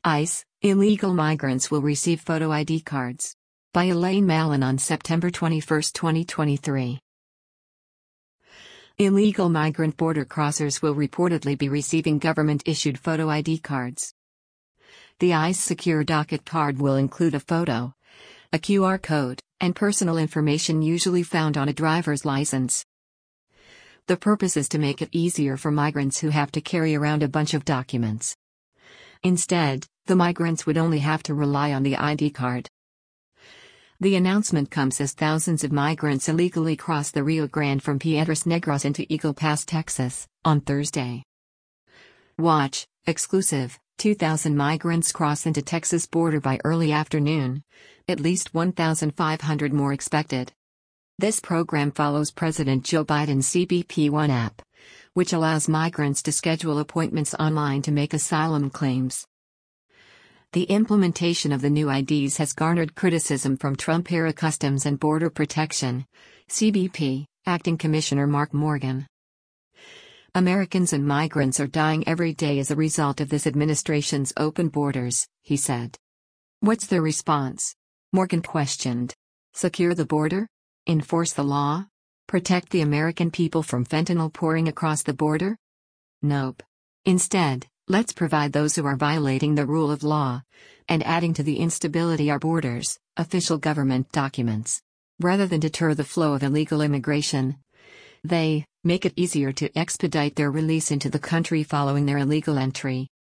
ICE, illegal migrants will receive photo ID cards. By Elaine Mallon on September 21, 2023. Illegal migrant border crossers will reportedly be receiving government-issued photo ID cards. The ICE Secure Docket card will include a photo, a QR code, and personal information usually found on a driver's license. The purpose is to make it easier for migrants who have to carry around a bunch of documents. Instead, the migrants would only have to rely on the ID card. The announcement comes as thousands of migrants illegally crossed the Rio Grande from Piedras Negras into Eagle Pass, Texas, on Thursday. Watch, exclusive, 2,000 migrants cross into Texas border by early afternoon. At least 1,500 more expected. This program follows President Joe Biden's CBP One app, which allows migrants to schedule appointments online to make asylum claims. The implementation of the new IDs has garnered criticism from Trump-era Customs and Border Protection, CBP, Acting Commissioner Mark Morgan. Americans and migrants are dying every day as a result of this administration's open borders, he said. What's their response? Morgan questioned. Secure the border? Enforce the law? Protect the American people from fentanyl pouring across the border? Nope. Instead, let's provide those who are violating the rule of law and adding to the instability our borders, official government documents. Rather than deter the flow of illegal immigration, they make it easier to expedite their release into the country following their illegal entry.